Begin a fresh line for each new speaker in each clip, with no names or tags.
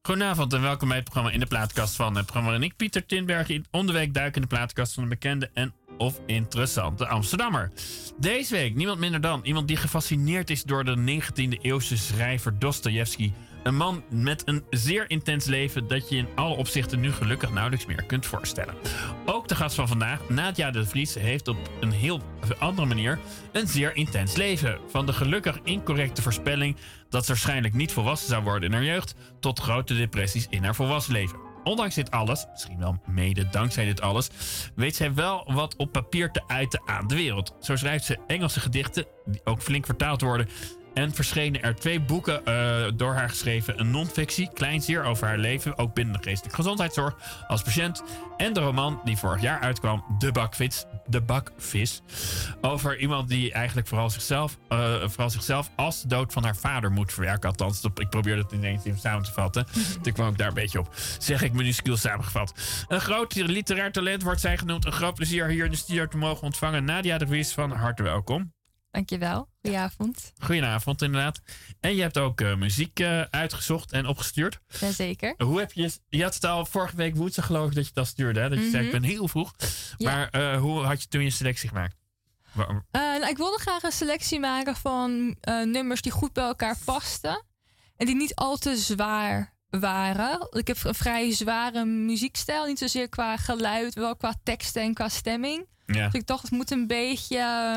Goedenavond en welkom bij het programma In de Plaatkast van het programma. En ik, Pieter Tinberg, om de week duik in de plaatkast van een bekende en of interessante Amsterdammer. Deze week niemand minder dan iemand die gefascineerd is door de 19e eeuwse schrijver Dostojevski. Een man met een zeer intens leven dat je in alle opzichten nu gelukkig nauwelijks meer kunt voorstellen. Ook de gast van vandaag, Nadia de Vries, heeft op een heel andere manier een zeer intens leven. Van de gelukkig incorrecte voorspelling dat ze waarschijnlijk niet volwassen zou worden in haar jeugd, tot grote depressies in haar volwassen leven. Ondanks dit alles, misschien wel mede dankzij dit alles, weet zij wel wat op papier te uiten aan de wereld. Zo schrijft ze Engelse gedichten, die ook flink vertaald worden. En verschenen er 2 boeken door haar geschreven. Een non-fictie, Kleinzeer, over haar leven, ook binnen de geestelijke gezondheidszorg als patiënt. En de roman die vorig jaar uitkwam, De Bakvis. Over iemand die eigenlijk vooral zichzelf als de dood van haar vader moet verwerken. Althans, ik probeer dat ineens even samen te vatten. Toen kwam ik daar een beetje op. Zeg ik minuscuul samengevat. Een groot literair talent wordt zij genoemd. Een groot plezier hier in de studio te mogen ontvangen. Nadia de Vries, van harte welkom.
Dankjewel. Goedenavond.
Goedenavond, inderdaad. En je hebt ook muziek uitgezocht en opgestuurd.
Jazeker.
Hoe heb je had het al vorige week woensdag geloof ik dat je dat stuurde. Hè? Dat je zei, ik ben heel vroeg. Ja. Maar hoe had je toen je selectie gemaakt?
Ik wilde graag een selectie maken van nummers die goed bij elkaar pasten. En die niet al te zwaar waren. Ik heb een vrij zware muziekstijl. Niet zozeer qua geluid, wel qua teksten en qua stemming. Ja. Dus ik dacht, het moet een beetje...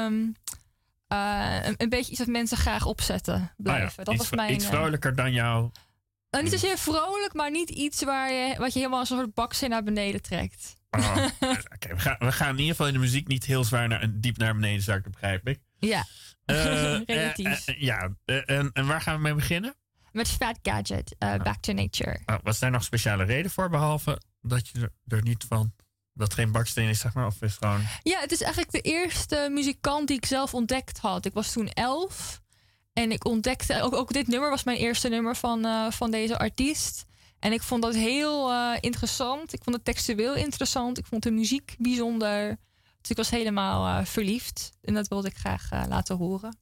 een beetje iets dat mensen graag opzetten blijven. Dat was mijn,
iets vrolijker dan jou.
Niet zozeer vrolijk, maar niet iets wat je helemaal als een soort baksteen naar beneden trekt.
Okay, we gaan in ieder geval in de muziek niet heel zwaar diep naar beneden zakken, begrijp ik.
Ja, relatief.
En waar gaan we mee beginnen?
Met Fat Gadget, Back to Nature.
Was daar nog speciale reden voor, behalve dat je er niet van... Dat geen baksteen is, zeg maar? Of is het gewoon...
Ja, het is eigenlijk de eerste muzikant die ik zelf ontdekt had. Ik was toen 11. En ik ontdekte... Ook dit nummer was mijn eerste nummer van deze artiest. En ik vond dat heel interessant. Ik vond het textueel interessant. Ik vond de muziek bijzonder. Dus ik was helemaal verliefd. En dat wilde ik graag laten horen.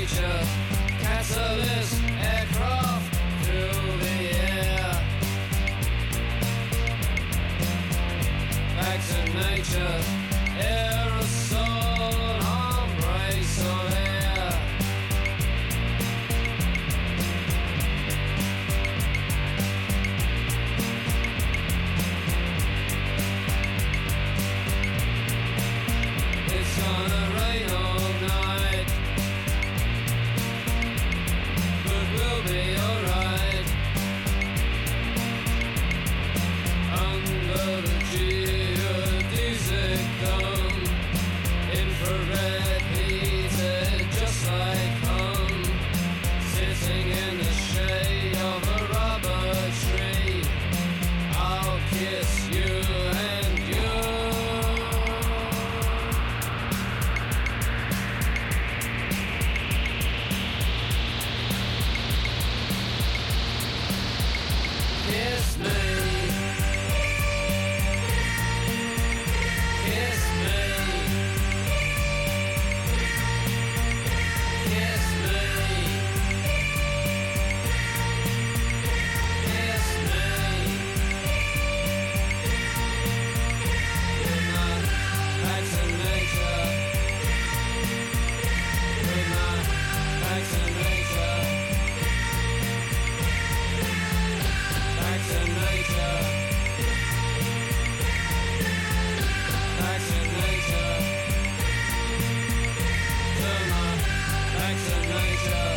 nature, catalyst, aircraft through the air. Back to nature, aerosol, embrace of air. It's gonna rain all night, but we'll be alright. Under the geodesic dome, infrared heated just like home. Sitting in the shade of a rubber tree, I'll kiss you and you. Kiss me. Kiss me. Kiss me. Kiss me. Good night, back to nature. Good night, back to nature. Back to nature. Back to nature. Turn on. Back to nature.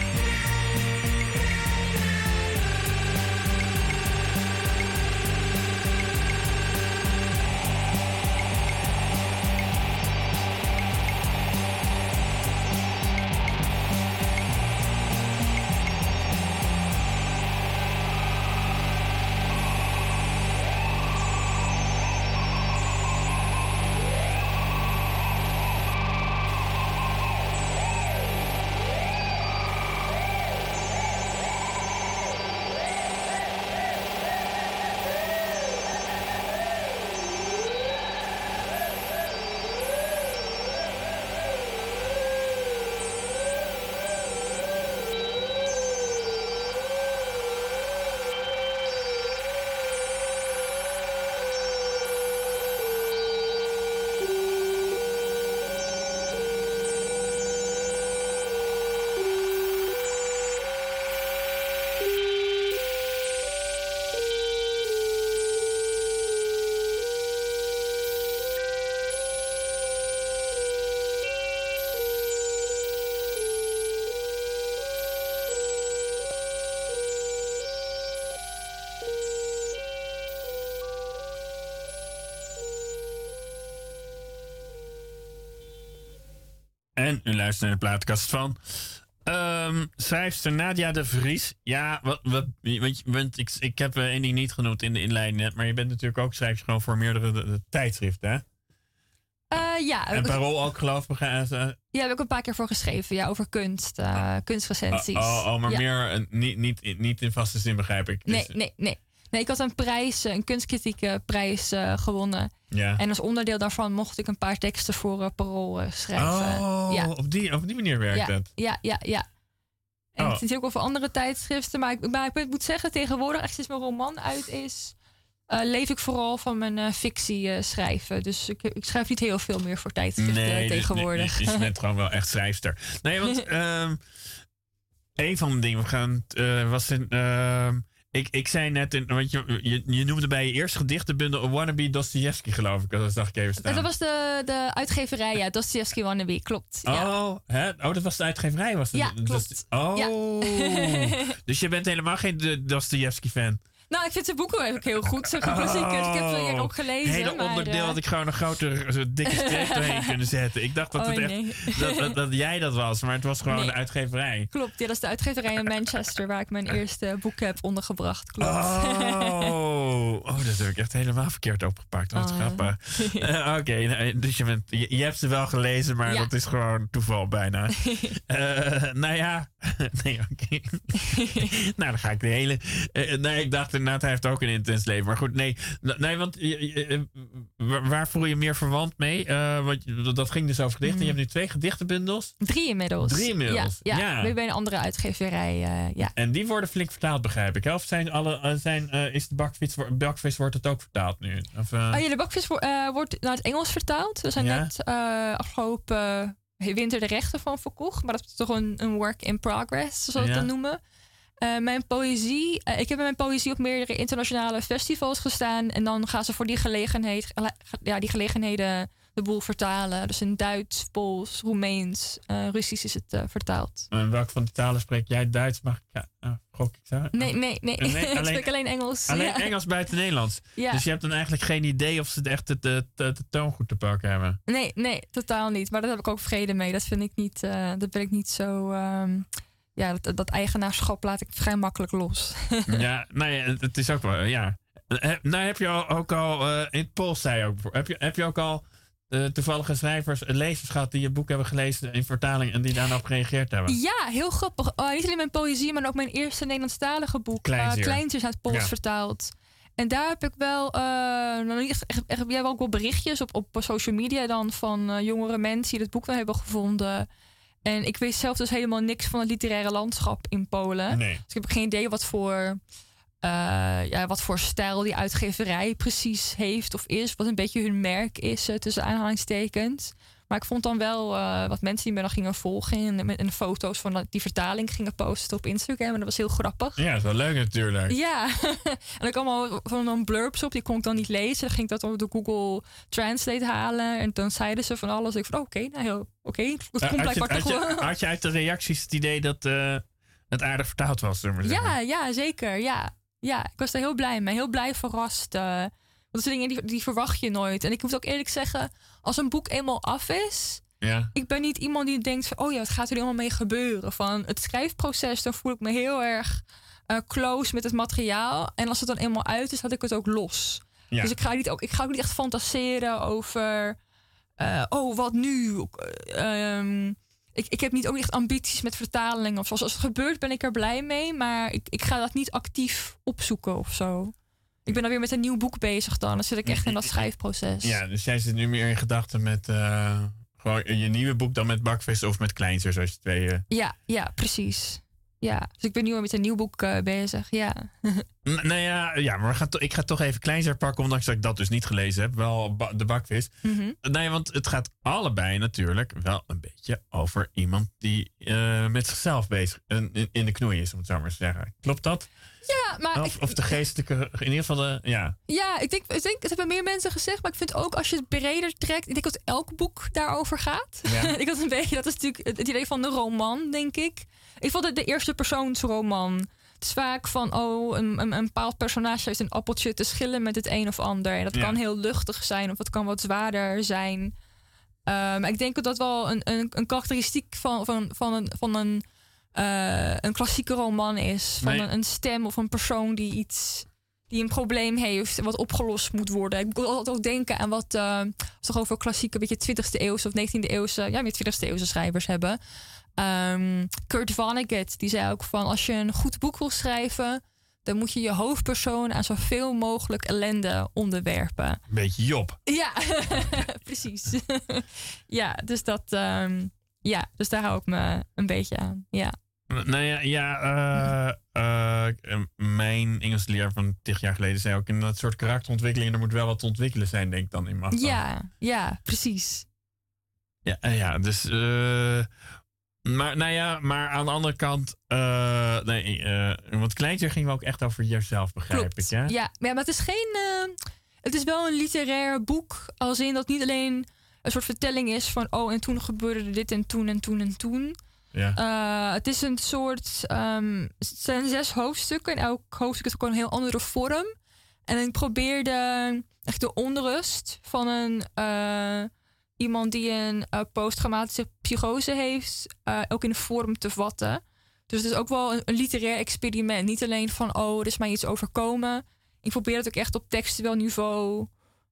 En u luistert naar de plaatkast van schrijfster Nadia de Vries. Ja, want ik heb één ding niet genoemd in de inleiding net. Maar je bent natuurlijk ook schrijfster gewoon voor meerdere de tijdschriften, hè?
Ja.
En Parool ook, geloof ik.
Ja, daar heb ik een paar keer voor geschreven. Ja, over kunst, kunstrecensies.
Maar
ja.
meer niet in vaste zin, begrijp ik. Dus,
Nee, ik had een prijs, een kunstkritieke prijs gewonnen.
Ja.
En als onderdeel daarvan mocht ik een paar teksten voor Parool schrijven. Ja.
Op die manier werkt het.
Ja. En het is ook over andere tijdschriften. Maar ik moet zeggen, tegenwoordig, echt sinds mijn roman uit is, leef ik vooral van mijn fictie schrijven. Dus ik schrijf niet heel veel meer voor tijdschriften tegenwoordig.
Dus je bent gewoon wel echt schrijfster. Nee, want een van de dingen was ik zei net, want je noemde bij je eerste gedichtenbundel Wannabe Dostoevsky, geloof ik. Dat zag ik even staan.
Dat was de uitgeverij, ja. Dostoevsky Wannabe, klopt. Ja.
Dat was de uitgeverij? Was het?
Ja, klopt.
Dus je bent helemaal geen Dostoevsky-fan?
Nou, ik vind zijn boeken ook heel goed. Zijn klassiekers. Ik heb ze ook gelezen.
Hele onderdeel had ik gewoon een grote, dikke streep doorheen kunnen zetten. Ik dacht dat jij dat was, maar het was gewoon de uitgeverij.
Klopt, ja, dat is de uitgeverij in Manchester waar ik mijn eerste boek heb ondergebracht. Klopt.
Dat heb ik echt helemaal verkeerd opgepakt. Wat grappig. Oké, dus je hebt ze wel gelezen, maar dat is gewoon toeval bijna. Nou ja, Nee, oké. Nou, dan ga ik de hele... nee, ik dacht inderdaad, hij heeft ook een intens leven. Maar goed, nee. Nee, want waar voel je meer verwant mee? Want dat ging dus over gedichten. Je hebt nu 2 gedichtenbundels.
3 inmiddels.
3 inmiddels.
Ja. Nu bij een andere uitgeverij. Ja.
En die worden flink vertaald, begrijp ik. Of is de bakvis wordt het ook vertaald nu? Of,
de bakvis wordt naar het Engels vertaald. We zijn net afgelopen winter de rechten van verkocht. Maar dat is toch een work in progress, zoals we het dan noemen. Mijn poëzie. Ik heb met mijn poëzie op meerdere internationale festivals gestaan. En dan gaan ze voor die gelegenheden de boel vertalen. Dus in Duits, Pools, Roemeens, Russisch is het vertaald.
En welke van die talen spreek jij? Duits? Mag ik? Gok ik zo?
Nee. Ik spreek alleen Engels.
Alleen Engels buiten Nederlands. Ja. Dus je hebt dan eigenlijk geen idee of ze het echt de toon goed te pakken hebben.
Nee, totaal niet. Maar daar heb ik ook vrede mee. Dat vind ik niet. Dat ben ik niet zo. Dat eigenaarschap laat ik vrij makkelijk los.
Ja, nee, het is ook wel. Ja. Nou heb je ook al in het Pools zei je ook. Heb je ook al toevallige schrijvers, lezers gehad die je boek hebben gelezen in vertaling en die daarna op gereageerd hebben?
Ja, heel grappig. Niet alleen mijn poëzie, maar ook mijn eerste Nederlandstalige boek. Kleinzier is uit het Pools vertaald. En daar heb ik wel, heb jij ook wel berichtjes op social media dan van jongere mensen die het boek wel hebben gevonden. En ik weet zelf dus helemaal niks van het literaire landschap in Polen.
Nee.
Dus ik heb geen idee wat voor stijl die uitgeverij precies heeft of is. Wat een beetje hun merk is, tussen aanhalingstekens. Maar ik vond dan wel wat mensen die me dan gingen volgen en foto's van die vertaling gingen posten op Instagram. En dat was heel grappig.
Ja, dat is wel leuk natuurlijk.
Ja, en ik allemaal van een blurbs op, die kon ik dan niet lezen. Dan ging ik dat op de Google Translate halen. En dan zeiden ze van alles. Ik van oké. Dat komt blijkbaar toch wel.
Had je uit de reacties het idee dat het aardig vertaald was?
Ja, zeker. Ja, ik was er heel blij mee. Heel blij verrast. Want dat zijn dingen die verwacht je nooit. En ik moet ook eerlijk zeggen, als een boek eenmaal af is, ik ben niet iemand die denkt van, wat gaat er helemaal mee gebeuren? Van het schrijfproces, dan voel ik me heel erg close met het materiaal. En als het dan eenmaal uit is, had ik het ook los. Ja. Dus ik ga ook niet echt fantaseren over, wat nu? Ik heb ook niet echt ambities met vertalingen of zo. Als het gebeurt, ben ik er blij mee. Maar ik ga dat niet actief opzoeken of zo. Ik ben dan weer met een nieuw boek bezig dan. Dan zit ik echt in dat schrijfproces. Ja,
dus jij zit nu meer in gedachten met gewoon je nieuwe boek dan met Bakvis of met Kleinzier, zoals je twee...
Ja, precies. Ja, dus ik ben nu al met een nieuw boek bezig, ja.
Maar ik ga toch even Kleinzier pakken, ondanks dat ik dat dus niet gelezen heb. Wel de Bakvis. Mm-hmm. Nee, want het gaat allebei natuurlijk wel een beetje over iemand die met zichzelf bezig in de knoei is, om het zo maar te zeggen. Klopt dat?
Ja, maar...
Of de geestelijke, in ieder geval de...
Ja, ik denk, het hebben meer mensen gezegd, maar ik vind ook als je het breder trekt, ik denk dat elk boek daarover gaat. Ja. Ik had een beetje, dat is natuurlijk het idee van de roman, denk ik. Ik vond het de eerste persoonsroman. Het is vaak van, een bepaald personage heeft een appeltje te schillen met het een of ander. En dat kan heel luchtig zijn of het kan wat zwaarder zijn. Maar ik denk dat dat wel een karakteristiek van een klassieke roman is. Van een stem of een persoon die een probleem heeft wat opgelost moet worden. Ik moet altijd ook denken aan wat toch over klassieke, beetje 20e eeuwse of 19e eeuwse, meer 20e eeuwse schrijvers hebben. Kurt Vonnegut, die zei ook van, als je een goed boek wil schrijven, dan moet je je hoofdpersoon aan zoveel mogelijk ellende onderwerpen.
Beetje Job.
Ja, precies. Ja, dus dat, dus daar hou ik me een beetje aan. Ja.
Mijn Engelse leraar van 10 jaar geleden zei ook in dat soort karakterontwikkelingen, er moet wel wat te ontwikkelen zijn, denk ik dan in macht.
Ja, precies.
Dus maar aan de andere kant, want Kleinzier ging wel ook echt over jezelf, begrijp ik. Ja?
Ja, maar het is het is wel een literair boek, als in dat niet alleen een soort vertelling is van, en toen gebeurde dit en toen en toen en toen. Ja. Het is een soort, het zijn 6 hoofdstukken en elk hoofdstuk is ook een heel andere vorm. En ik probeerde echt de onrust van iemand die een posttraumatische psychose heeft, ook in de vorm te vatten. Dus het is ook wel een literair experiment. Niet alleen van, er is mij iets overkomen. Ik probeer het ook echt op textueel niveau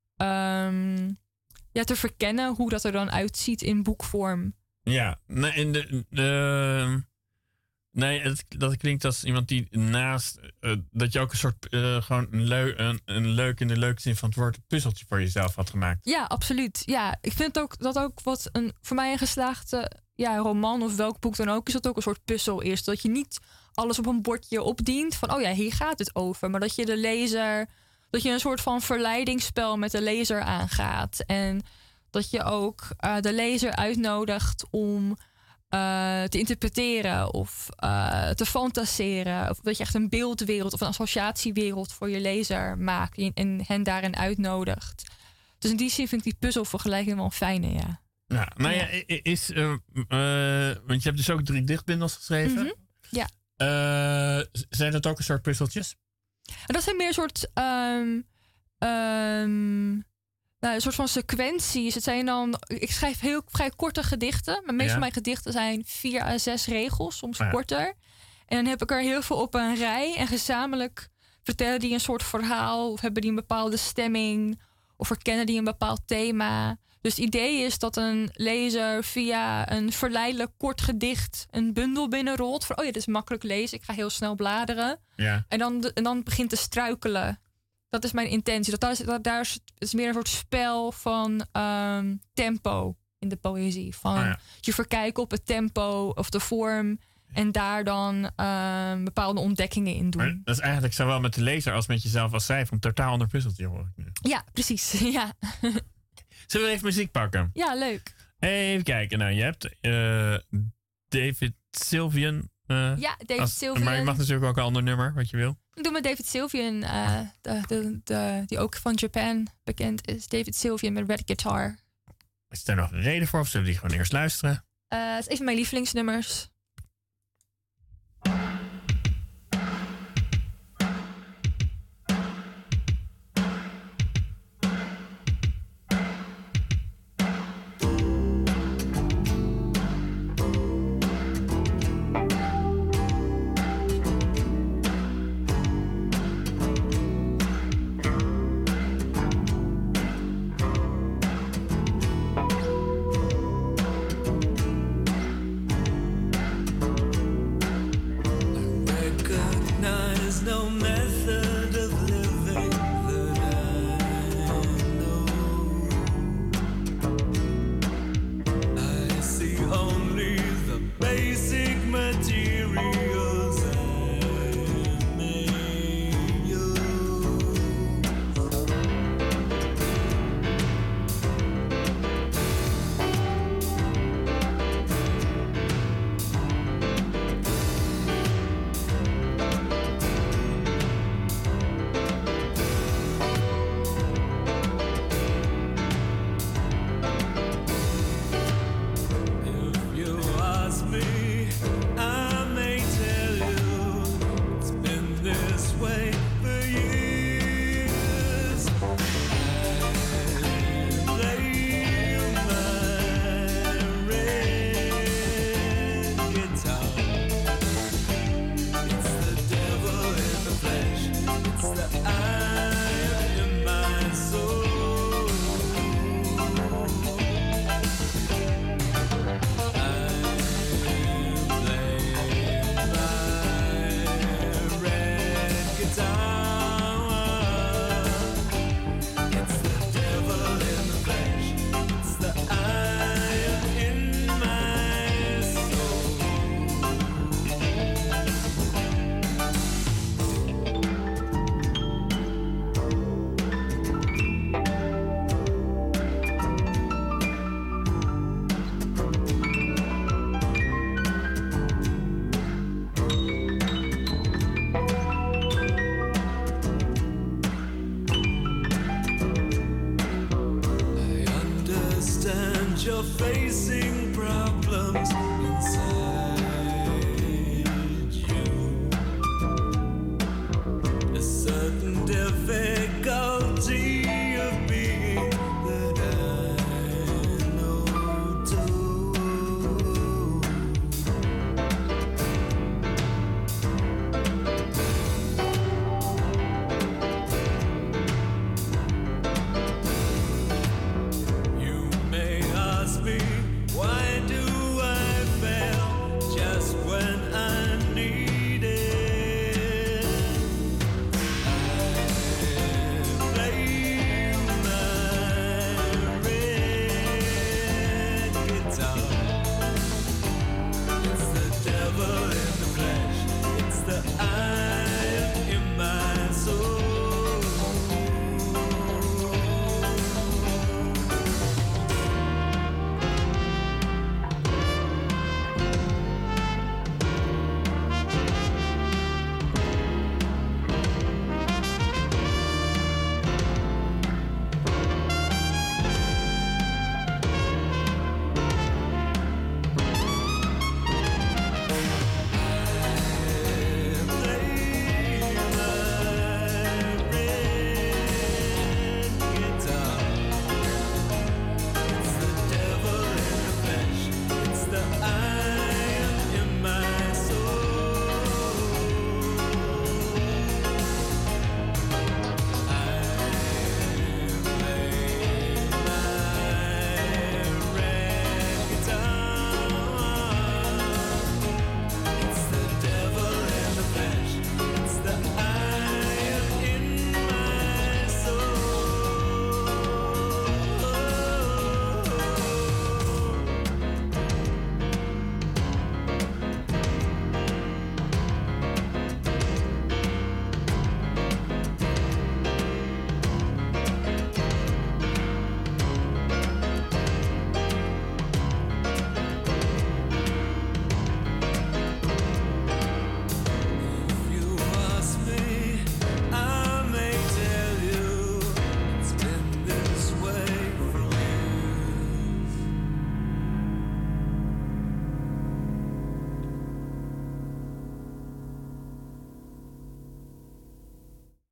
te verkennen hoe dat er dan uitziet in boekvorm.
Ja, Nee, dat klinkt als iemand die naast... dat je ook een soort... gewoon een leuk in de leuke zin van het woord... puzzeltje voor jezelf had gemaakt.
Ja, absoluut. Ja, ik vind ook dat ook wat voor mij een geslaagde roman of welk boek dan ook... is dat ook een soort puzzel is. Dat je niet alles op een bordje opdient van... oh ja, hier gaat het over. Maar dat je de lezer... dat je een soort van verleidingsspel met de lezer aangaat. En dat je ook de lezer uitnodigt om... te interpreteren of te fantaseren. Of dat je echt een beeldwereld of een associatiewereld voor je lezer maakt en hen daarin uitnodigt. Dus in die zin vind ik die puzzelvergelijking wel een fijne, ja.
Ja, nou ja, want je hebt dus ook 3 dichtbundels geschreven.
Mm-hmm. Ja.
Zijn dat ook een soort puzzeltjes?
En dat zijn meer een soort... een soort van sequenties. Het zijn dan... Ik schrijf vrij korte gedichten. Maar meestal mijn gedichten zijn 4 à 6 regels, soms korter. En dan heb ik er heel veel op een rij. En gezamenlijk vertellen die een soort verhaal. Of hebben die een bepaalde stemming. Of herkennen die een bepaald thema. Dus het idee is dat een lezer via een verleidelijk kort gedicht... een bundel binnenrolt. Van, oh ja, dit is makkelijk lezen. Ik ga heel snel bladeren. Ja. En dan begint te struikelen. Dat is mijn intentie. Daar is meer een soort spel van tempo in de poëzie. Van je verkijken op het tempo of de vorm... en daar dan bepaalde ontdekkingen in doen.
Maar dat is eigenlijk zowel met de lezer als met jezelf als schrijver... een totaal ander puzzeltje, hoor ik nu.
Ja, precies. Ja.
Zullen we even muziek pakken?
Ja, leuk.
Even kijken. Nou, je hebt David Sylvian...
David Sylvian.
Maar je mag natuurlijk ook een ander nummer, wat je wil.
Ik doe met David Sylvian, die ook van Japan bekend is. David Sylvian met Red Guitar.
Is er nog een reden voor of zullen we die gewoon eerst luisteren?
Het is een van mijn lievelingsnummers.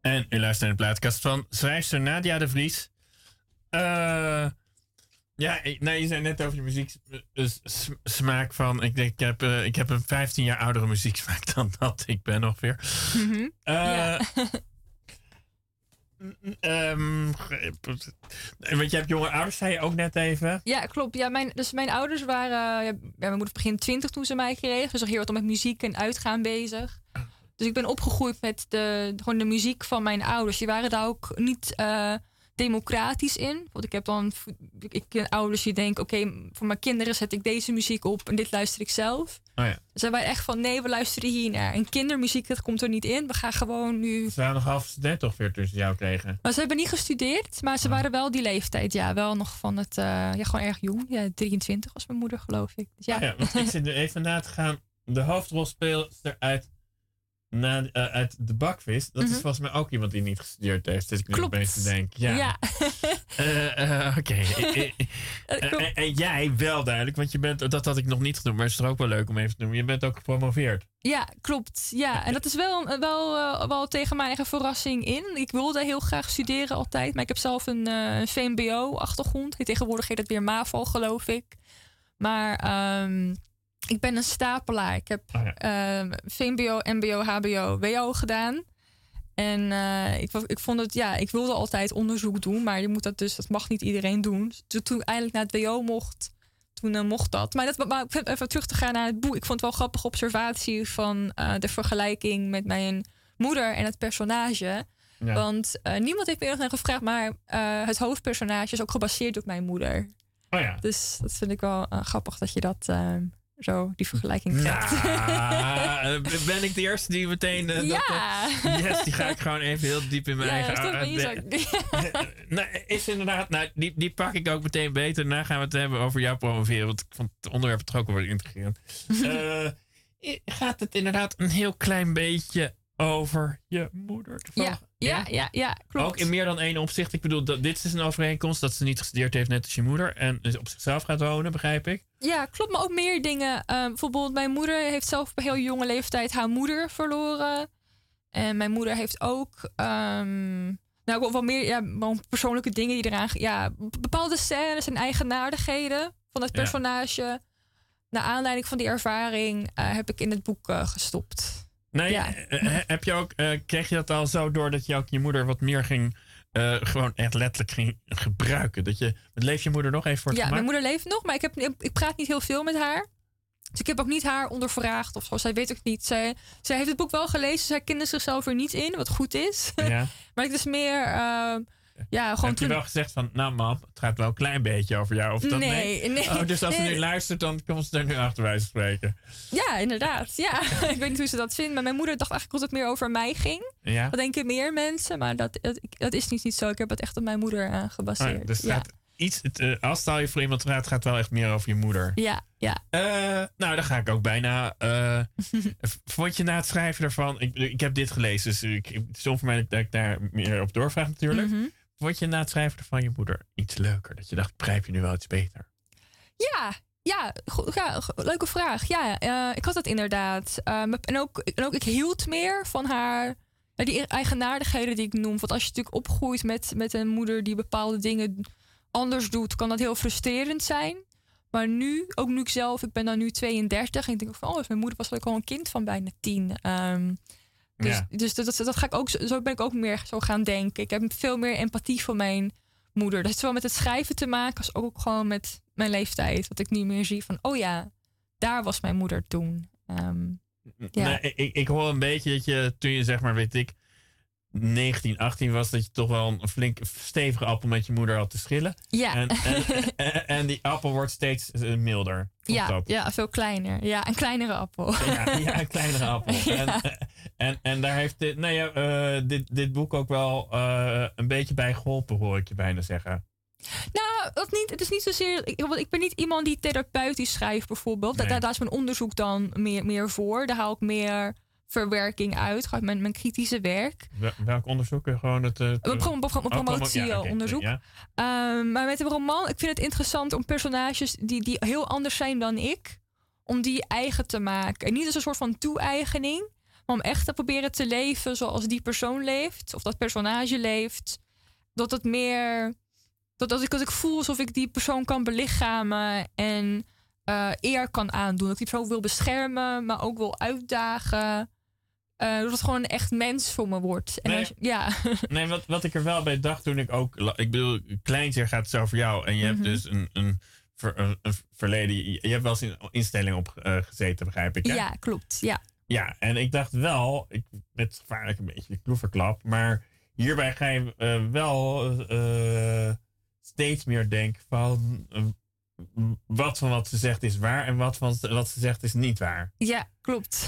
En u luistert naar de plaatkast van schrijfster Nadia de Vries. Je zei net over je muzieksmaak van... Ik heb een 15 jaar oudere muzieksmaak dan dat ik ben ongeveer.
Mhm.
Want je hebt jonge ouders, zei je ook net even.
Ja, klopt. Ja, mijn ouders waren... mijn moeder begin 20 toen ze mij kreeg. Dus nog heel wat met muziek en uitgaan bezig. Dus ik ben opgegroeid met gewoon de muziek van mijn ouders. Die waren daar ook niet democratisch in. Want ik ken ouders die denken... Oké, voor mijn kinderen zet ik deze muziek op... en dit luister ik zelf.
Oh ja.
Zij waren echt van... nee, we luisteren hier naar. En kindermuziek, dat komt er niet in. We gaan gewoon nu...
Ze waren nog half student ongeveer toen ze jou kregen.
Maar ze hebben niet gestudeerd. Maar ze waren wel die leeftijd. Ja, wel nog van het... gewoon erg jong. Ja, 23 was mijn moeder, geloof ik. Dus ja.
Want ik zit nu even na te gaan. De hoofdrolspeelster uit de Bakvis. Dat is volgens mij ook iemand die niet gestudeerd heeft. Dus ik nu opeens te denken. Ja. Oké. En jij wel duidelijk. Want je bent, dat had ik nog niet genoemd. Maar het is er ook wel leuk om even te noemen. Je bent ook gepromoveerd.
Ja, klopt. Ja, en dat is wel tegen mijn eigen verrassing in. Ik wilde heel graag studeren altijd. Maar ik heb zelf een VMBO-achtergrond. Tegenwoordig heet het weer MAVO, geloof ik. Maar... ik ben een stapelaar. Ik heb VMBO, MBO, HBO, WO gedaan. En ik vond het, ik wilde altijd onderzoek doen, maar je moet dat mag niet iedereen doen. Dus toen ik eindelijk naar het WO mocht, toen mocht dat. Maar even terug te gaan naar het boek. Ik vond het wel een grappige observatie van de vergelijking met mijn moeder en het personage. Ja. Want niemand heeft me nog naar gevraagd, maar het hoofdpersonage is ook gebaseerd op mijn moeder. Oh ja. Dus dat vind ik wel grappig dat je dat... zo die vergelijking trekt.
Ben ik de eerste die meteen... die ga ik gewoon even heel diep in mijn eigen... is inderdaad... Nou, die pak ik ook meteen beter. Daarna gaan we het hebben over jouw promoveren. Want ik vond het onderwerp toch ook wel integrerend. Gaat het inderdaad een heel klein beetje over je moeder?
Ja, klopt.
Ook in meer dan één opzicht. Ik bedoel, dit is een overeenkomst dat ze niet gestudeerd heeft, net als je moeder. En dus op zichzelf gaat wonen, begrijp ik. Ja,
klopt. Maar ook meer dingen. Bijvoorbeeld, mijn moeder heeft zelf op een heel jonge leeftijd haar moeder verloren. En mijn moeder heeft ook... wel meer persoonlijke dingen die eraan... Ja, bepaalde scènes en eigenaardigheden van het personage. Naar aanleiding van die ervaring heb ik in het boek gestopt.
Nee, heb je ook, kreeg je dat al zo door dat je ook je moeder wat meer ging, gewoon echt letterlijk ging gebruiken? Leeft je moeder nog even voor het gemak?
Mijn moeder leeft nog, maar ik praat niet heel veel met haar. Dus ik heb ook niet haar ondervraagd of zo. Zij weet ook niet. Zij heeft het boek wel gelezen, zij kende zichzelf er niet in, wat goed is. Ja. Maar ik dus meer... gewoon
heb je wel gezegd van, nou mam, het gaat wel een klein beetje over jou? Of dat
nee.
Oh, dus als ze nu luistert, dan komt ze er nu achter wijze spreken.
Ja, inderdaad. Ja. Ik weet niet hoe ze dat vindt. Maar mijn moeder dacht eigenlijk dat het meer over mij ging. Ja. Dat denken meer mensen. Maar dat is niet zo. Ik heb het echt op mijn moeder gebaseerd.
Oh, dus als stel je voor iemand gaat het wel echt meer over je moeder.
Ja.
Nou, dan ga ik ook bijna. Vond je na het schrijven ervan... Ik heb dit gelezen, dus het is voor mij dat ik daar meer op doorvraag natuurlijk. Mm-hmm. Vond je na het schrijven ervan je moeder iets leuker? Dat je dacht, ik begrijp je nu wel iets beter?
Ja, leuke vraag. Ja, ik had het inderdaad. En ook ik hield meer van haar... die eigenaardigheden die ik noem. Want als je natuurlijk opgroeit met een moeder die bepaalde dingen anders doet, kan dat heel frustrerend zijn. Maar nu, ook nu ik ben dan nu 32 en ik denk van, mijn moeder was ook al een kind van bijna 10. Dus dat ga ik ook, zo ben ik ook meer zo gaan denken. Ik heb veel meer empathie voor mijn moeder. Dat heeft zowel met het schrijven te maken als ook gewoon met mijn leeftijd. Dat ik nu meer zie van, daar was mijn moeder toen.
Ik hoor een beetje dat je, toen je zeg maar, 19, 18 was, dat je toch wel een flink stevige appel met je moeder had te schillen. Ja. En die appel wordt steeds milder.
Ja, veel kleiner. Ja, een kleinere appel.
Ja, een kleinere appel. Ja. En daar heeft dit boek ook wel een beetje bij geholpen, hoor ik je bijna zeggen.
Nou, dat niet. Het is niet zozeer... Ik ben niet iemand die therapeutisch schrijft, bijvoorbeeld. Nee. Daar is mijn onderzoek dan meer voor. Daar haal ik meer verwerking uit. Gaat mijn kritische werk.
Welk onderzoek? Gewoon het...
promotieonderzoek.
Ja.
Maar met een roman, ik vind het interessant om personages die heel anders zijn dan ik, om die eigen te maken. En niet als een soort van toe-eigening, Maar om echt te proberen te leven zoals die persoon leeft. Of dat personage leeft. Dat het meer... Dat ik voel alsof ik die persoon kan belichamen. En eer kan aandoen. Dat ik die persoon wil beschermen. Maar ook wil uitdagen. Dat het gewoon een echt mens voor me wordt. En
Nee, wat ik er wel bij dacht toen ik ook... Ik bedoel, Kleinzeer gaat het over jou. En je hebt dus een verleden... Je hebt wel eens in instelling op gezeten, begrijp ik, hè?
Ja, klopt. Ja.
Ja, en ik dacht wel... Met gevaarlijk een beetje de kloeverklap. Maar hierbij ga je wel steeds meer denken van... wat van wat ze zegt is waar. En wat van wat ze zegt is niet waar.
Ja, klopt.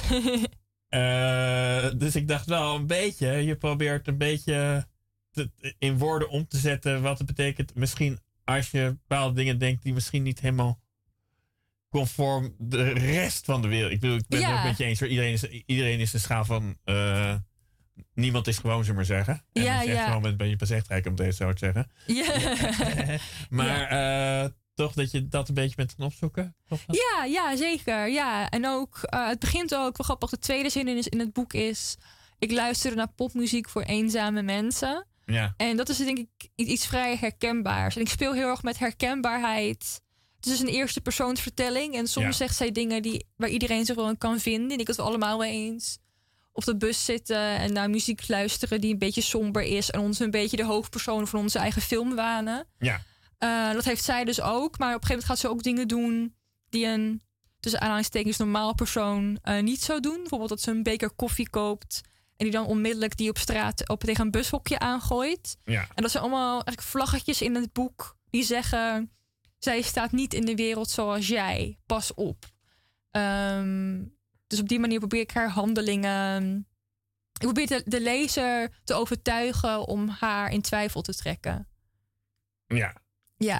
Dus ik dacht wel een beetje, je probeert een beetje in woorden om te zetten wat het betekent. Misschien als je bepaalde dingen denkt die misschien niet helemaal conform de rest van de wereld. Ik bedoel, ik ben het ook met je eens. Iedereen is een schaal van niemand is gewoon, zullen we maar zeggen. En dat is echt gewoon met een beetje bezechtrijk om deze zo te zeggen.
Ja.
Maar toch dat je dat een beetje bent gaan opzoeken?
Ja, zeker. Ja. En ook, het begint ook, wel grappig, de tweede zin in het boek is... Ik luisterde naar popmuziek voor eenzame mensen. Ja. En dat is denk ik iets vrij herkenbaars. En ik speel heel erg met herkenbaarheid. Het is een eerste persoonsvertelling. En soms zegt zij dingen waar iedereen zich wel in kan vinden. En ik het we allemaal wel eens op de bus zitten en naar muziek luisteren die een beetje somber is. En ons een beetje de hoofdpersoon van onze eigen film wanen. Ja. Dat heeft zij dus ook. Maar op een gegeven moment gaat ze ook dingen doen die een, tussen aanhalingstekens, normaal persoon niet zou doen. Bijvoorbeeld dat ze een beker koffie koopt en die dan onmiddellijk die op straat tegen een bushokje aangooit. Ja. En dat zijn allemaal eigenlijk vlaggetjes in het boek die zeggen: zij staat niet in de wereld zoals jij. Pas op. Dus op die manier probeer ik haar handelingen... Ik probeer de lezer te overtuigen om haar in twijfel te trekken.
Ja.
Ja.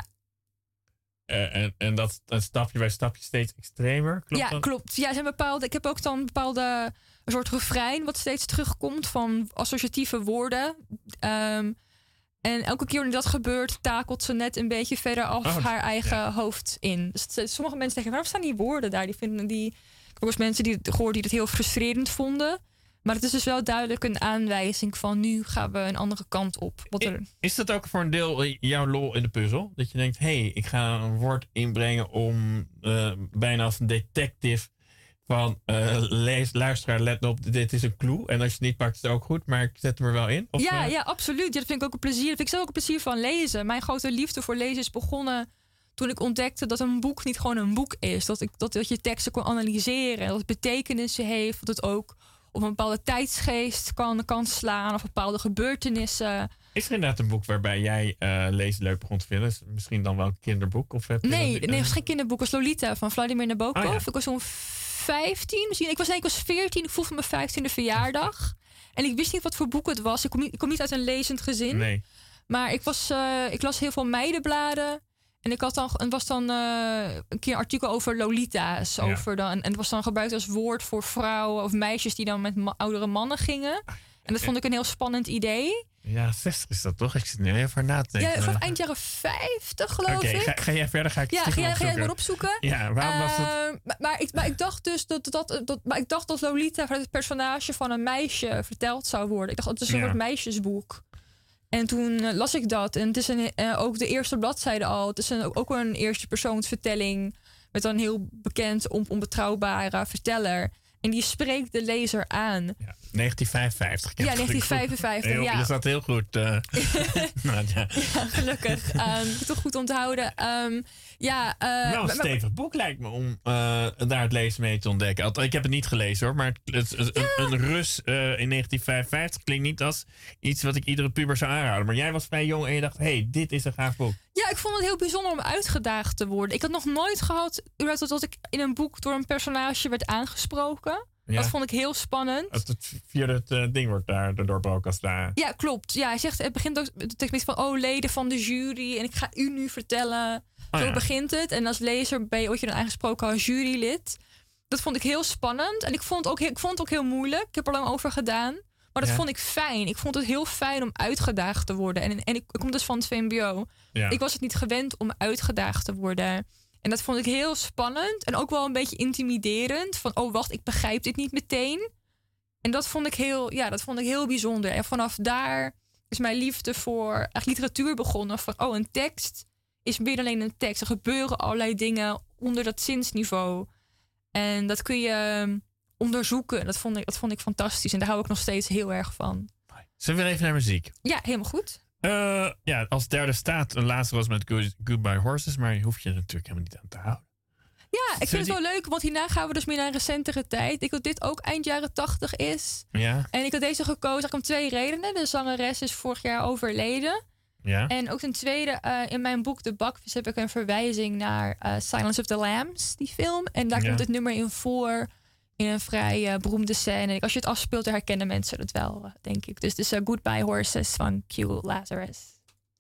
En dat stapje bij stapje steeds extremer? Klopt
ja,
dat?
Klopt. Ja, zijn bepaalde, ik heb ook dan een soort refrein wat steeds terugkomt van associatieve woorden. En elke keer wanneer dat gebeurt, takelt ze net een beetje verder af haar eigen hoofd in. Dus sommige mensen denken, waarom staan die woorden daar? Ik heb ook eens mensen die het gehoord die het heel frustrerend vonden. Maar het is dus wel duidelijk een aanwijzing van nu gaan we een andere kant op.
Is dat ook voor een deel jouw lol in de puzzel? Dat je denkt, ik ga een woord inbrengen om bijna als een detective van luisteraar, let op, dit is een clue. En als je het niet pakt, is het ook goed, maar ik zet hem er wel in. Of,
ja, absoluut. Ja, dat vind ik ook een plezier. Dat vind ik zelf ook een plezier van lezen. Mijn grote liefde voor lezen is begonnen toen ik ontdekte dat een boek niet gewoon een boek is. Dat je teksten kon analyseren. Dat het betekenissen heeft. Dat het ook op een bepaalde tijdsgeest kan slaan. Of bepaalde gebeurtenissen.
Is er inderdaad een boek waarbij jij lezen leuk begon te vinden? Misschien dan wel een kinderboek? Of
nee, het was geen kinderboek. Het was Lolita van Vladimir Nabokov. Oh, ja. Ik was zo'n 15 misschien. Ik was 14. Ik voel van mijn 15e verjaardag. En ik wist niet wat voor boek het was. Ik kom niet uit een lezend gezin. Nee. Maar ik las heel veel meidenbladen. En was dan een keer een artikel over Lolita's. Ja. En het was dan gebruikt als woord voor vrouwen of meisjes die dan met oudere mannen gingen. En dat vond ik een heel spannend idee.
Ja, 60 is dat toch? Ik zit nu even naar te denken.
Ja, vanaf eind jaren 50 geloof ik.
Oké, ga jij verder? Ga
jij maar opzoeken.
Ja, waarom was het?
Maar ik dacht dus dat Lolita het personage van een meisje verteld zou worden. Ik dacht, het is een soort meisjesboek. En toen las ik dat. En het is ook de eerste bladzijde al. Het is ook een eerste persoonsvertelling met een heel bekend, onbetrouwbare verteller. En die spreekt de lezer aan. Ja,
1955.
Ja, 1955. Ja.
Je zat heel goed.
Ja, gelukkig. Toch goed onthouden.
Wel een stevig boek lijkt me om daar het lezen mee te ontdekken. Ik heb het niet gelezen hoor, maar een Rus in 1955 klinkt niet als iets wat ik iedere puber zou aanraden. Maar jij was vrij jong en je dacht, dit is een gaaf boek. Ja, ik vond het heel bijzonder om uitgedaagd te worden. Ik had nog nooit gehad dat ik in een boek door een personage werd aangesproken. Ja. Dat vond ik heel spannend. Het vierde ding wordt daar doorbroken als daar.
Ja, klopt. Ja, hij zegt, het begint ook de tekst van leden van de jury en ik ga u nu vertellen. Zo begint het. En als lezer word je dan aangesproken als jurylid. Dat vond ik heel spannend. En ik vond het ook heel moeilijk. Ik heb er lang over gedaan. Maar dat vond ik fijn. Ik vond het heel fijn om uitgedaagd te worden. En ik kom dus van het VMBO. Ja. Ik was het niet gewend om uitgedaagd te worden. En dat vond ik heel spannend. En ook wel een beetje intimiderend. Van, wacht, ik begrijp dit niet meteen. En dat vond ik heel bijzonder. En vanaf daar is mijn liefde voor literatuur begonnen. Van, een tekst is meer dan alleen een tekst. Er gebeuren allerlei dingen onder dat zinsniveau. En dat kun je onderzoeken. Dat vond ik fantastisch. En daar hou ik nog steeds heel erg van.
Zullen we weer even naar muziek?
Ja, helemaal goed.
Als derde staat Lazarus met Goodbye Horses. Maar je hoeft je er natuurlijk helemaal niet aan te houden.
Ja, ik vind het wel leuk, want hierna gaan we dus meer naar een recentere tijd. Ik denk dat dit ook eind jaren 80 is.
Ja.
En ik had deze gekozen om 2 redenen. De zangeres is vorig jaar overleden.
Ja.
En ook ten tweede, in mijn boek De Bakvis heb ik een verwijzing naar Silence of the Lambs, die film. En daar komt het nummer in voor, in een vrij beroemde scène. Als je het afspeelt, dan herkennen mensen het wel, denk ik. Dus het is Goodbye Horses van Q Lazarus.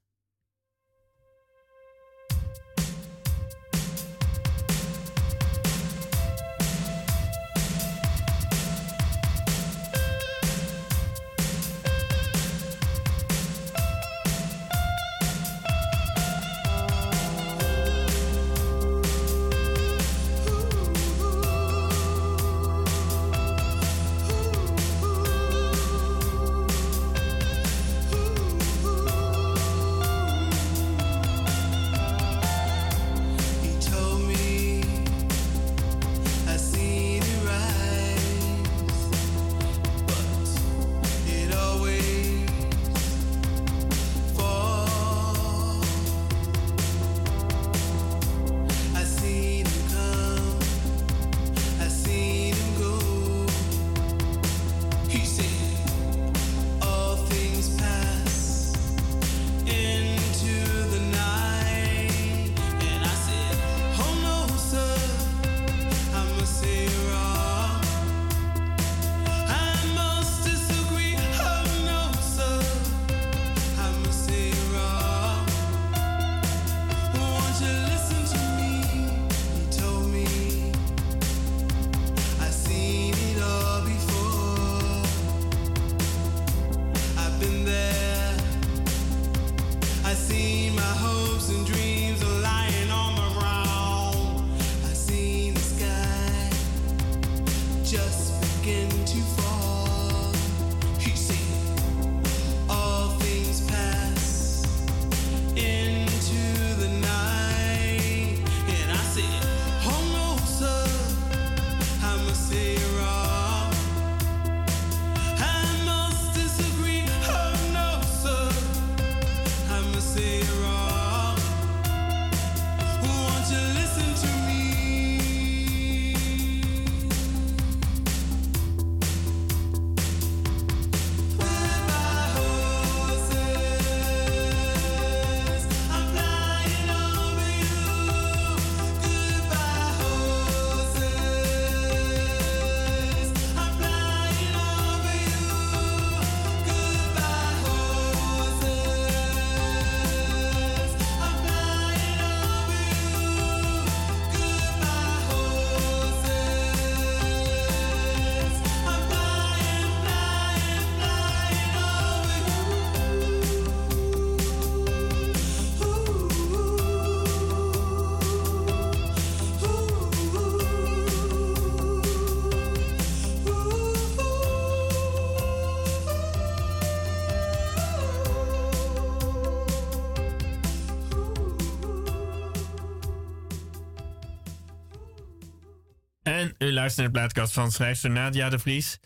En u luistert naar de plaatkast van schrijfster Nadia de Vries.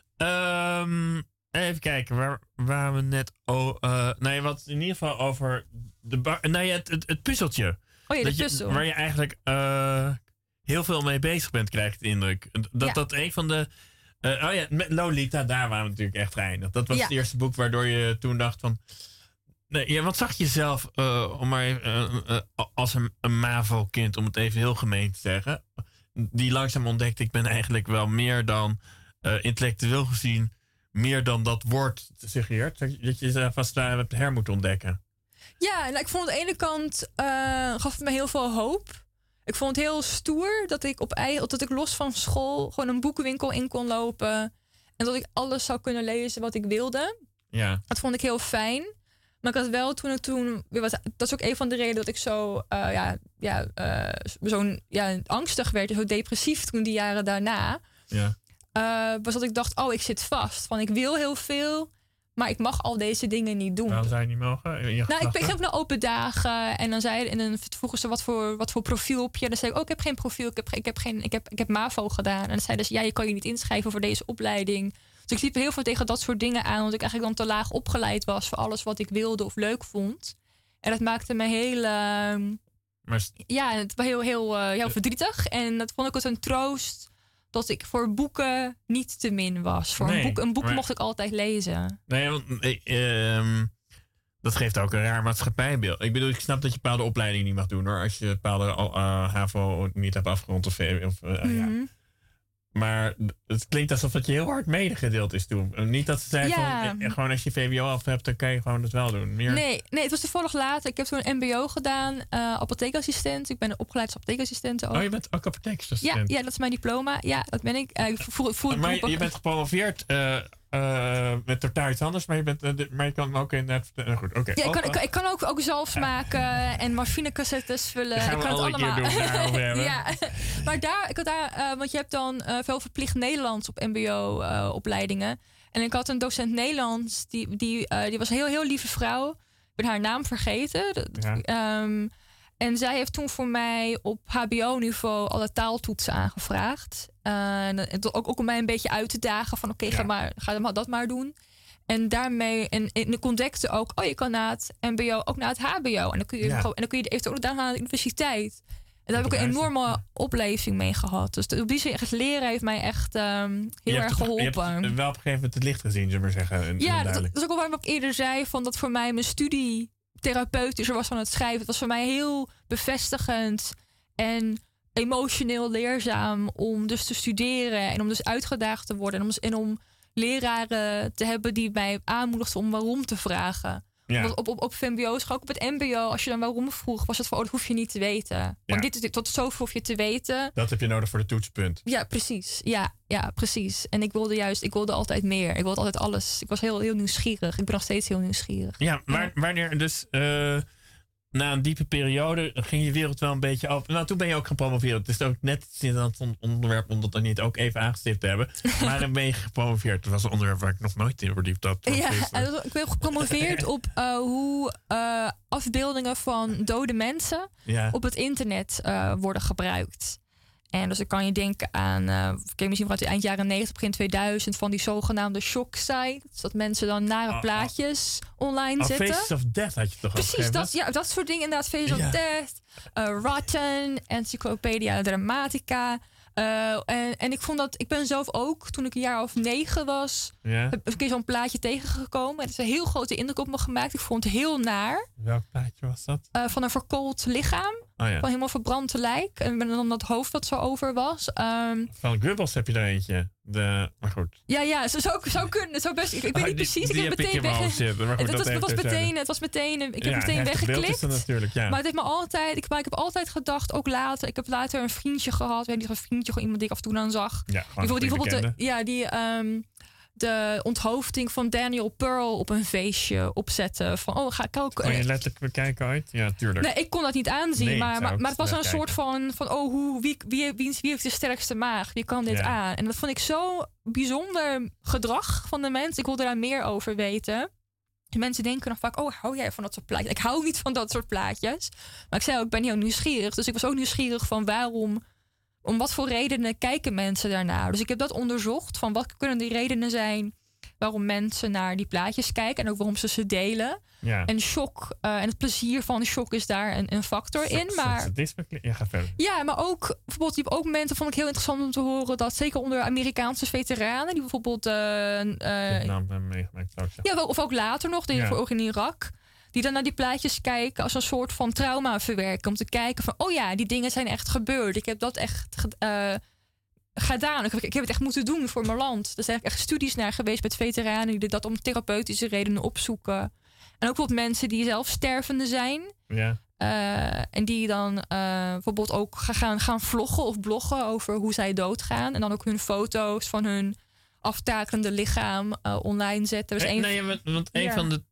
Even kijken, waar we net... wat in ieder geval over... het puzzeltje.
Oh ja, de puzzel.
Waar je eigenlijk heel veel mee bezig bent, krijg ik de indruk. Dat een van de... met Lolita, daar waren we natuurlijk echt geëindigd. Dat was het eerste boek waardoor je toen dacht van... wat zag je zelf, om maar even, als een MAVO-kind, om het even heel gemeen te zeggen... die langzaam ontdekte, ik ben eigenlijk wel meer dan intellectueel gezien, meer dan dat woord suggereert. Dat je zelf vast daar hebt her moet ontdekken.
Ja, ik vond aan de ene kant gaf het me heel veel hoop. Ik vond het heel stoer dat ik los van school gewoon een boekenwinkel in kon lopen. En dat ik alles zou kunnen lezen wat ik wilde. Ja. Dat vond ik heel fijn. Maar ik had wel toen dat is ook een van de redenen dat ik zo angstig werd, zo depressief toen die jaren daarna. Ja. was dat ik dacht, ik zit vast. Van ik wil heel veel, maar ik mag al deze dingen niet doen.
Waarom zou je niet mogen?
Ik ging naar open dagen en dan vroegen ze wat voor profiel heb je. Dan zei ik, ik heb geen profiel, ik heb MAVO gedaan. En dan zeiden ze, je kan je niet inschrijven voor deze opleiding. Dus ik liep heel veel tegen dat soort dingen aan, want ik eigenlijk dan te laag opgeleid was voor alles wat ik wilde of leuk vond. En dat maakte me heel, het was heel verdrietig. En dat vond ik ook een troost dat ik voor boeken niet te min was. Voor een boek mocht ik altijd lezen.
Nee, want dat geeft ook een raar maatschappijbeeld. Ik bedoel, ik snap dat je bepaalde opleidingen niet mag doen, hoor. Als je bepaalde HAVO niet hebt afgerond ja. Maar het klinkt alsof het je heel hard medegedeeld is toen. Niet dat ze zeiden van, gewoon als je VWO af hebt, dan kan je gewoon het wel doen.
Nee, het was toevallig later. Ik heb toen een MBO gedaan, apotheekassistent. Ik ben opgeleid als apotheekassistent ook.
Oh, je bent ook apotheekassistent?
Ja, dat is mijn diploma. Ja, dat ben ik.
Maar je bent gepromoveerd met totaal iets anders, maar je kan ook in het... goed, oké.
Ja, ik kan ook zalf maken en morfinecassettes vullen.
Dat gaan we
ik kan
het allemaal doen, daarover hebben.
Ja, maar want je hebt dan veel verplicht Nederlands op MBO-opleidingen. En ik had een docent Nederlands, die was een heel, heel lieve vrouw. Ik ben haar naam vergeten. En zij heeft toen voor mij op HBO-niveau alle taaltoetsen aangevraagd. Ook om mij een beetje uit te dagen van ga dat maar doen. En daarmee, en ik ontdekte ook, je kan na het MBO ook naar het HBO. En dan kun je eventueel ook naar de universiteit. En daar heb ik een enorme opleving mee gehad. Dus op die zin, het leren heeft mij echt heel erg geholpen.
Je hebt wel op een gegeven moment het licht gezien, zullen we maar zeggen.
Dat is ook wel waarom ik eerder zei van dat voor mij mijn studie therapeutischer was van het schrijven. Het was voor mij heel bevestigend en emotioneel leerzaam om dus te studeren en om dus uitgedaagd te worden en om leraren te hebben die mij aanmoedigden om waarom te vragen. Ja. Op VMBO's, ook op het MBO, als je dan waarom vroeg, was het van, dat hoef je niet te weten. Want tot zoveel hoef je te weten.
Dat heb je nodig voor de toetspunt.
Ja, precies. Ja, precies. En ik wilde altijd meer. Ik wilde altijd alles. Ik was heel, heel nieuwsgierig. Ik ben nog steeds heel nieuwsgierig.
Ja, wanneer dus na een diepe periode ging je wereld wel een beetje open. Nou, toen ben je ook gepromoveerd. Het is ook net dat onderwerp om dat dan niet ook even aangestipt te hebben. Maar dan ben je gepromoveerd. Dat was een onderwerp waar ik nog nooit in verdiept had.
Ik ben gepromoveerd op hoe afbeeldingen van dode mensen op het internet worden gebruikt. En dus dan kan je denken aan, misschien vanuit eind jaren 90, begin 2000, van die zogenaamde shock sites. Dat mensen dan nare plaatjes online zetten.
Faces of Death had je toch al
precies, dat soort dingen inderdaad. Faces of Death, Rotten, Encyclopedia Dramatica. En ik vond dat, ik ben zelf ook, toen ik een jaar of 9 was, heb ik een keer zo'n plaatje tegengekomen. Het is een heel grote indruk op me gemaakt. Ik vond het heel naar.
Welk plaatje was dat?
Van een verkoold lichaam. Van helemaal verbrand te lijk. En dan dat hoofd dat zo over was.
Van Goebbels heb je er eentje. Maar goed.
Ja, zou kunnen. Zou best, ik weet niet precies. Ik heb meteen het was meteen. Ik heb meteen weggeklikt. Maar het heeft me altijd. Ik heb altijd gedacht, ook later. Ik heb later een vriendje gehad. Weet niet, een vriendje, gewoon iemand die ik af en toe dan zag.
Ja,
bijvoorbeeld de onthoofding van Daniel Pearl op een feestje opzetten. Van, ga ik ook...
Kon je letterlijk bekijken ooit? Ja, tuurlijk.
Nee, ik kon dat niet aanzien. Maar het was een soort van wie heeft de sterkste maag? Wie kan dit aan? En dat vond ik zo bijzonder gedrag van de mensen. Ik wilde daar meer over weten. De mensen denken dan vaak, hou jij van dat soort plaatjes? Ik hou niet van dat soort plaatjes. Maar ik zei ook, ik ben heel nieuwsgierig. Dus ik was ook nieuwsgierig van om wat voor redenen kijken mensen daarnaar. Dus ik heb dat onderzocht. Van wat kunnen die redenen zijn waarom mensen naar die plaatjes kijken. En ook waarom ze delen. Ja. En shock en het plezier van de shock is daar een factor in. Maar
ga verder.
Ja, maar ook bijvoorbeeld die ook momenten vond ik heel interessant om te horen. Dat zeker onder Amerikaanse veteranen. Die bijvoorbeeld
Vietnam hebben meegemaakt.
Of ook later nog. Ook in Irak. Die dan naar die plaatjes kijken als een soort van trauma verwerken. Om te kijken van, die dingen zijn echt gebeurd. Ik heb dat echt gedaan. Ik heb het echt moeten doen voor mijn land. Er zijn echt studies naar geweest met veteranen die dat om therapeutische redenen opzoeken. En ook bijvoorbeeld mensen die zelf stervende zijn.
Ja.
En die dan bijvoorbeeld ook gaan vloggen of bloggen over hoe zij doodgaan. En dan ook hun foto's van hun aftakelende lichaam online zetten. Dus
want een van de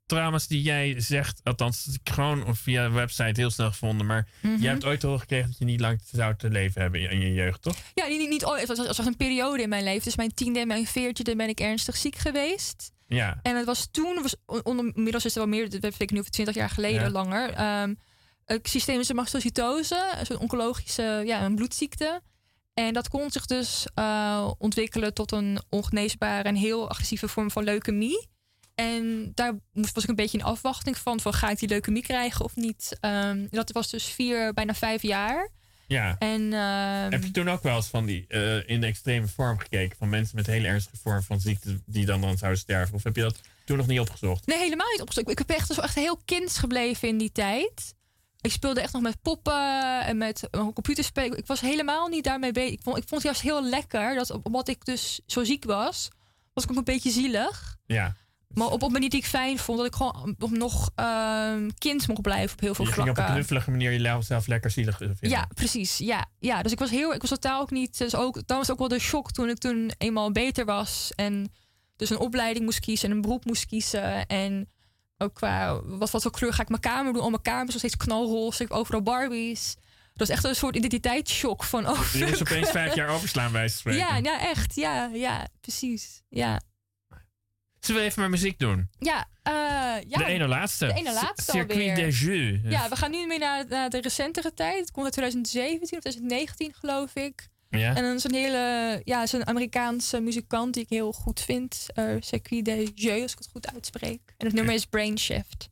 trauma's die jij zegt, althans gewoon via de website heel snel gevonden, maar jij hebt ooit te horen gekregen dat je niet lang zou te leven hebben in je jeugd, toch?
Ja, niet ooit. Het was een periode in mijn leven. Dus mijn 10e en mijn 14e ben ik ernstig ziek geweest.
Ja.
En het was toen, inmiddels is het wel meer, dat weet ik nu over 20 jaar geleden langer. Systemische mastocytose, zo'n oncologische een bloedziekte. En dat kon zich dus ontwikkelen tot een ongeneesbare en heel agressieve vorm van leukemie. En daar was ik een beetje in afwachting van ga ik die leukemie krijgen of niet? Dat was dus bijna 5 jaar.
Ja.
En,
heb je toen ook wel eens van die in de extreme vorm gekeken van mensen met hele ernstige vorm van ziekte die dan zouden sterven? Of heb je dat toen nog niet opgezocht?
Nee, helemaal niet opgezocht. Ik heb echt heel kinds gebleven in die tijd. Ik speelde echt nog met poppen en met computerspelen. Ik was helemaal niet daarmee bezig. Ik vond het juist heel lekker dat omdat ik dus zo ziek was ik ook een beetje zielig.
Ja.
Maar op een manier die ik fijn vond, dat ik gewoon nog kind mocht blijven op heel veel vlakken.
Je ging op een knuffelige manier jezelf lekker zielig vinden.
Ja, precies. Ja. Dus ik was totaal ook niet. Dus dan was het ook wel de shock toen ik eenmaal beter was en dus een opleiding moest kiezen en een beroep moest kiezen en ook qua wat voor kleur ga ik mijn kamer doen. Al mijn kamer is nog steeds knalroze. Ik heb overal Barbies. Dat is echt een soort identiteitsshock van
Je moest opeens 5 jaar overslaan bij spreken.
Ja, echt. Ja, precies. Ja.
Zullen we even maar muziek doen?
Ja.
De ene laatste.
De ene laatste
Circuit
alweer.
des Jeux.
Ja, we gaan nu meer naar de recentere tijd. Het komt uit 2017 of 2019, geloof ik.
Ja. En
dan is een Amerikaanse muzikant die ik heel goed vind. Circuit des Jeux, als ik het goed uitspreek. En het nummer is Brain Shift.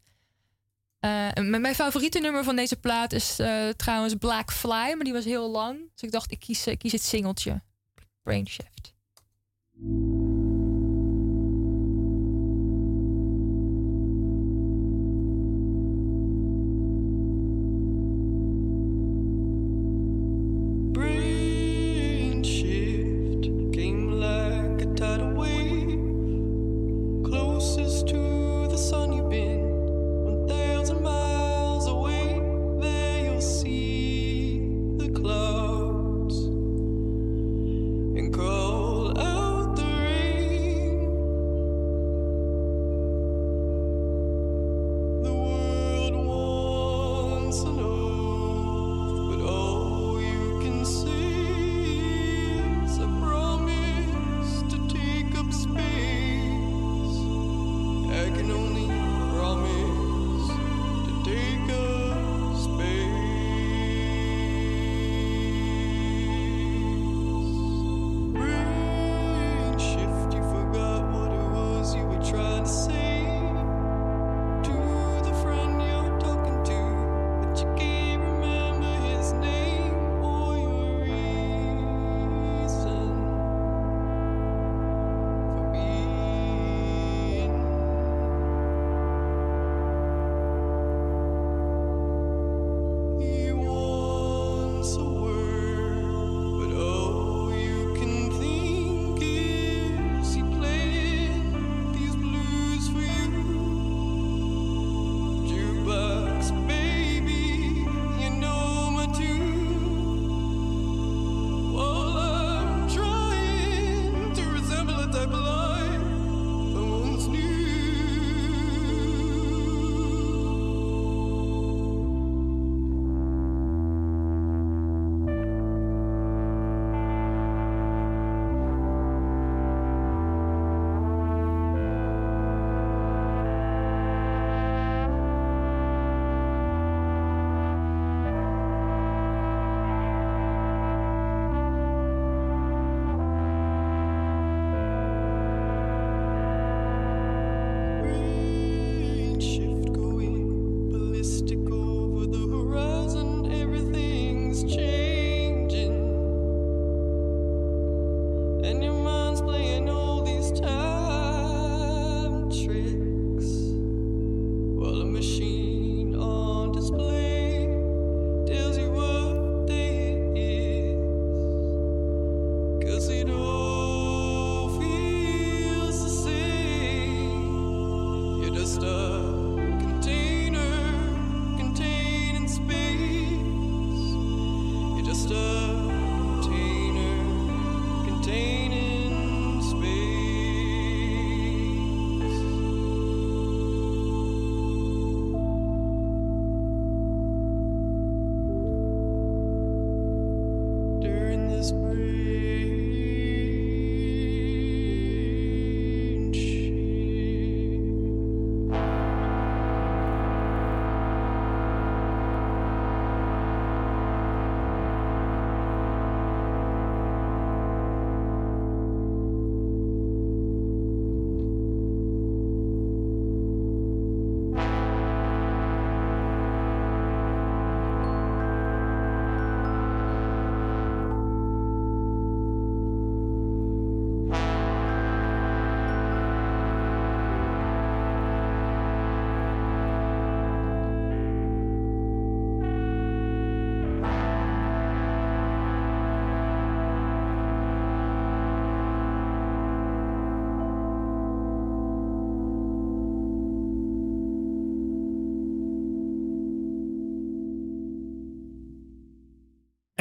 Mijn favoriete nummer van deze plaat is trouwens Black Fly, maar die was heel lang. Dus ik dacht, ik kies het singeltje. Brain Shift.
Clouds and cold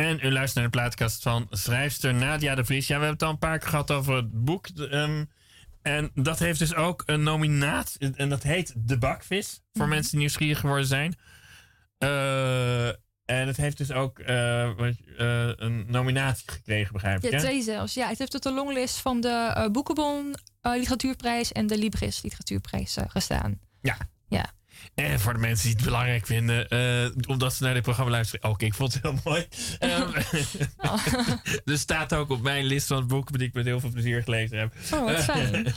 En u luistert naar de plaatkast van schrijfster Nadia de Vries. Ja, we hebben het al een paar keer gehad over het boek. En dat heeft dus ook een nominatie. En dat heet De Bakvis. Voor mensen die nieuwsgierig geworden zijn. En het heeft dus ook een nominatie gekregen, begrijp ik.
Ja,
hè?
2 zelfs. Ja, het heeft op de longlist van de Boekenbon Literatuurprijs en de Libris Literatuurprijs gestaan.
Ja.
Ja.
En voor de mensen die het belangrijk vinden, omdat ze naar dit programma luisteren. Oké, ik vond het heel mooi. Er staat ook op mijn list van het boek die ik met heel veel plezier gelezen heb.
Oh, wat fijn.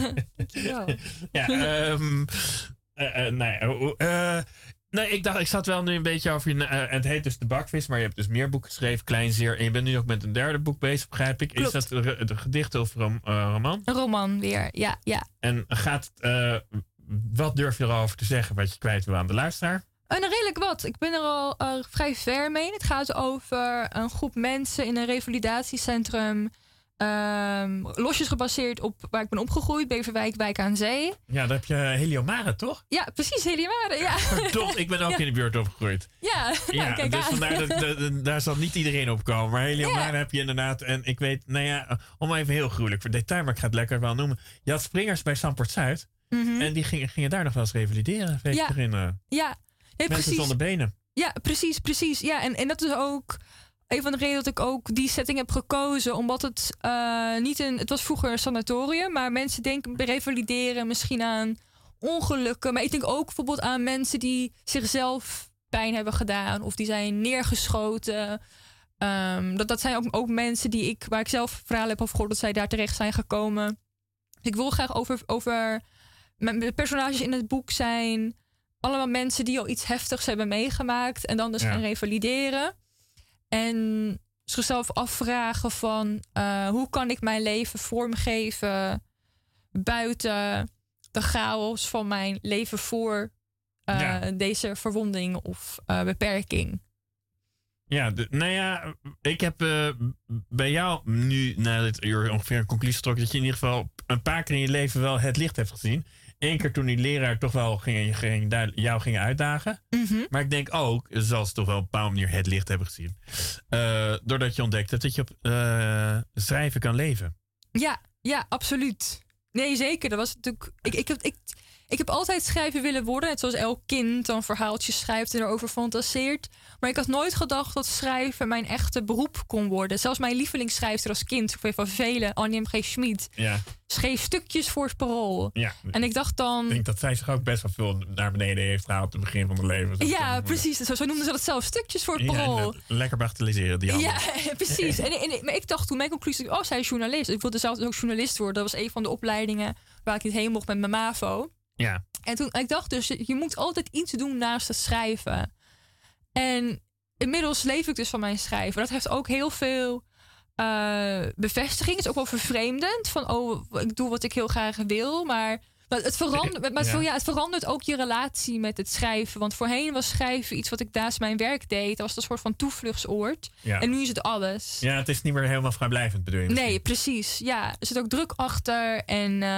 Nee, ik dacht, ik zat wel nu een beetje over je. Het heet dus De Bakvis, maar je hebt dus meer boeken geschreven, Kleinzeer. En je bent nu ook met een derde boek bezig, begrijp ik.
Klopt.
Is dat een gedicht of een roman?
Een roman weer, ja.
En wat durf je erover te zeggen wat je kwijt wil aan de luisteraar?
Redelijk wat. Ik ben er al vrij ver mee. Het gaat over een groep mensen in een revalidatiecentrum. Losjes gebaseerd op waar ik ben opgegroeid. Beverwijk, Wijk aan Zee.
Ja, daar heb je Heliomare, toch?
Ja, precies. Heliomare, ja.
Toch, ik ben ook in de buurt opgegroeid.
Ja,
Ja,
kijk
dus
aan.
vandaar daar zal niet iedereen op komen. Maar Heliomare heb je inderdaad. En ik weet, om even heel gruwelijk voor detail, maar ik ga het lekker wel noemen. Je had springers bij Zandpoort Zuid. En die gingen daar nog wel eens revalideren. Weet je herinneren?
Ja, nee,
Mensen
precies.
zonder benen.
Ja, precies. Ja, en dat is ook een van de redenen dat ik ook die setting heb gekozen. Omdat het het was vroeger een sanatorium, maar mensen denken bij revalideren misschien aan ongelukken. Maar ik denk ook bijvoorbeeld aan mensen die zichzelf pijn hebben gedaan of die zijn neergeschoten. Dat zijn ook mensen waar ik zelf verhalen heb over gehoord dat zij daar terecht zijn gekomen. Dus ik wil graag over de personages in het boek zijn allemaal mensen die al iets heftigs hebben meegemaakt en dan dus gaan revalideren. En zichzelf afvragen van hoe kan ik mijn leven vormgeven buiten de chaos van mijn leven voor deze verwonding of beperking.
Ja, ik heb bij jou nu na dit uur ongeveer een conclusie getrokken dat je in ieder geval een paar keer in je leven wel het licht hebt gezien. Eén keer toen die leraar toch wel jou ging uitdagen.
Mm-hmm.
Maar ik denk ook, zal ze toch wel op een bepaalde manier het licht hebben gezien. Doordat je ontdekt hebt dat je op schrijven kan leven.
Ja, absoluut. Nee, zeker. Dat was natuurlijk. Ik heb altijd schrijver willen worden. Net zoals elk kind dan verhaaltjes schrijft en erover fantaseert. Maar ik had nooit gedacht dat schrijven mijn echte beroep kon worden. Zelfs mijn lievelingsschrijfster als kind, van velen, Annie M. G. Schmid, schreef stukjes voor het Parool.
Ja.
En ik dacht dan.
Ik denk dat zij zich ook best wel veel naar beneden heeft gehaald aan het begin van het leven.
Ja, precies. Zo noemden ze dat zelf, stukjes voor het Parool.
Lekker bagatelliseren, die
Ja, precies. Maar ik dacht toen, mijn conclusie, zij is journalist. Ik wilde zelf ook journalist worden. Dat was een van de opleidingen waar ik niet heen mocht met mijn MAVO.
Ja.
En toen, ik dacht dus, je moet altijd iets doen naast het schrijven. En inmiddels leef ik dus van mijn schrijven. Dat heeft ook heel veel bevestiging. Het is ook wel vervreemdend. Van, ik doe wat ik heel graag wil. Maar het verandert ook je relatie met het schrijven. Want voorheen was schrijven iets wat ik naast mijn werk deed. Dat was een soort van toevluchtsoord. Ja. En nu is het alles.
Ja, het is niet meer helemaal vrijblijvend, bedoel je?
Nee, precies. Ja, er zit ook druk achter.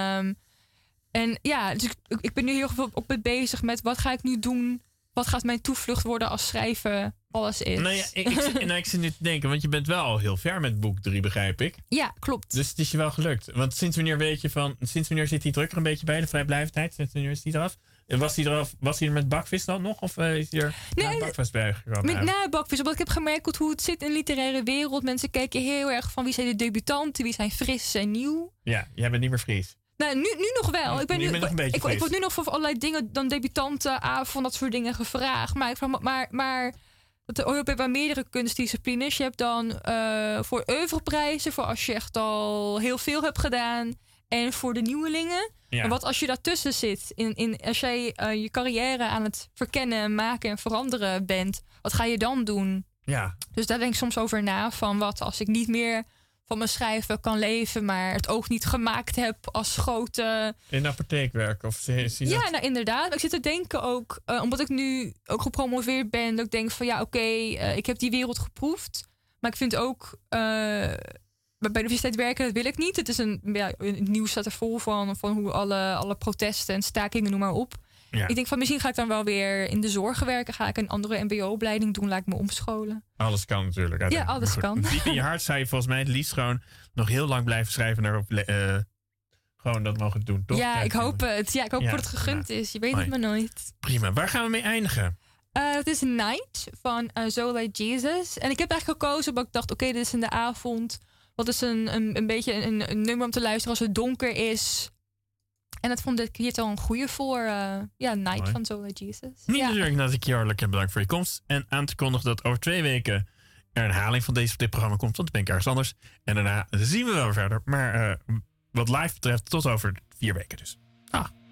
En ja, dus ik ben nu heel veel op bezig met wat ga ik nu doen? Wat gaat mijn toevlucht worden als schrijven alles is?
Nou ja, ik zit nu te denken, want je bent wel al heel ver met boek 3, begrijp ik.
Ja, klopt.
Dus het is je wel gelukt. Want sinds wanneer zit die druk er een beetje bij, de vrijblijvendheid? Sinds wanneer is die eraf? Was hij er met Bakvis dan nog? Of is hij er na Bakvis bij gekomen?
Na Bakvis, omdat ik heb gemerkt hoe het zit in de literaire wereld. Mensen kijken heel erg van wie zijn de debutanten, wie zijn fris en nieuw.
Ja, jij bent niet meer fris.
Nou, nu nog wel. Ik word nu nog voor allerlei dingen, dan debutantenavond, dat soort dingen gevraagd. Maar je hebt bij meerdere kunstdisciplines. Je hebt dan voor oeuvreprijzen, voor als je echt al heel veel hebt gedaan. En voor de nieuwelingen. Ja. Maar wat als je daartussen zit, als jij je carrière aan het verkennen, maken en veranderen bent, wat ga je dan doen? Ja. Dus daar denk ik soms over na, van wat als ik niet meer van mijn schrijven kan leven, maar het ook niet gemaakt heb als grote.
In de apotheek werken? Of zie je
ja, nou inderdaad. Ik zit te denken ook, omdat ik nu ook gepromoveerd ben, dat ik denk van ja, oké, ik heb die wereld geproefd. Maar ik vind ook bij de universiteit werken, dat wil ik niet. Het is het nieuws staat er vol van hoe alle protesten en stakingen, noem maar op. Ja. Ik denk van misschien ga ik dan wel weer in de zorg werken. Ga ik een andere mbo-opleiding doen. Laat ik me omscholen.
Alles kan natuurlijk.
Ja, alles kan.
Diep in je hart zou je volgens mij het liefst gewoon nog heel lang blijven schrijven. Gewoon dat mogen doen, toch?
Ja, ik hoop het. Ja, ik hoop dat het gegund is. Je weet het maar nooit.
Prima. Waar gaan we mee eindigen?
Het is Night van Zola Jesus. En ik heb eigenlijk gekozen omdat ik dacht... Oké, dit is in de avond. Wat is een beetje een nummer om te luisteren als het donker is. En dat vond ik hier al een goede voor. Night van Zola Jesus.
Niet natuurlijk dat ik je hartelijk bedankt voor je komst. En aan te kondigen dat over 2 weken er een herhaling van dit programma komt. Want dan ben ik ergens anders. En daarna zien we wel verder. Maar wat live betreft tot over 4 weken dus.